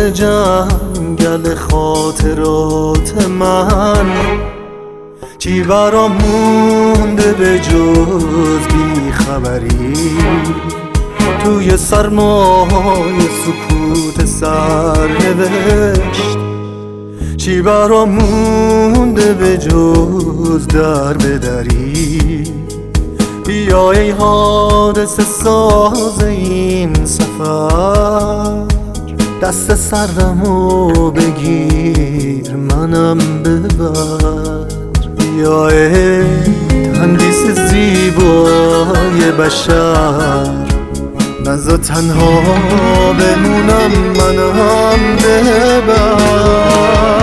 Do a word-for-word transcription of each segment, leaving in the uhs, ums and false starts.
جنگل خاطرات من، چی برام مونده به جز بی خبری؟ توی سرمای سکوت سرنوشت، چی برام مونده به جز در بدری؟ بیا ای حادثه ساز این سفر، دست سرمو بگیر منم ببر. بیا ای تندیس زیبای بشر، نذار تنها بمونم منم ببر.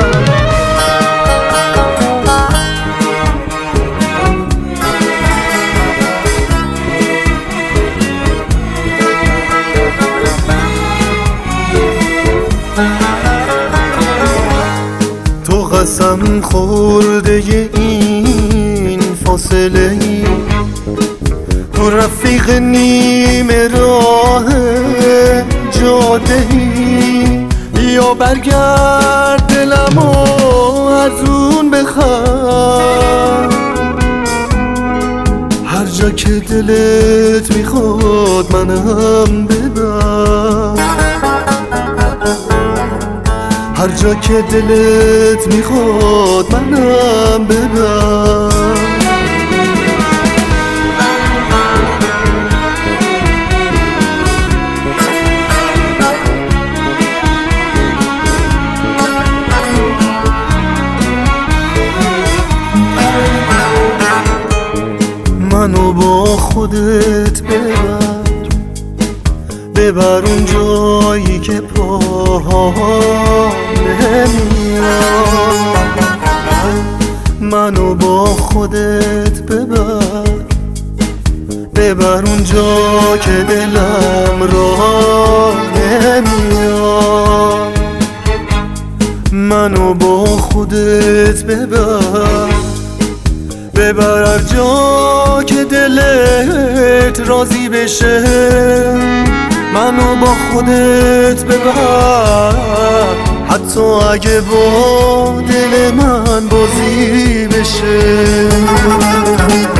تو قسم خورده این فاصله ای، تو رفیق نیمه راه جاده ای. یا برگرد دلمو از اون بخر، هر جا که دلت میخواد منم ببر. هر جا که دلت میخواد منم ببر. منو با خودت ببر، ببر اون جایی که پاهام نمیاد. منو با خودت ببر، ببر اون جا که دلم راه نمیاد. منو با خودت ببر، ببر هر جا که دلت راضی بشه. منو با خودت ببر، حتی اگه با دل من بازی بشه.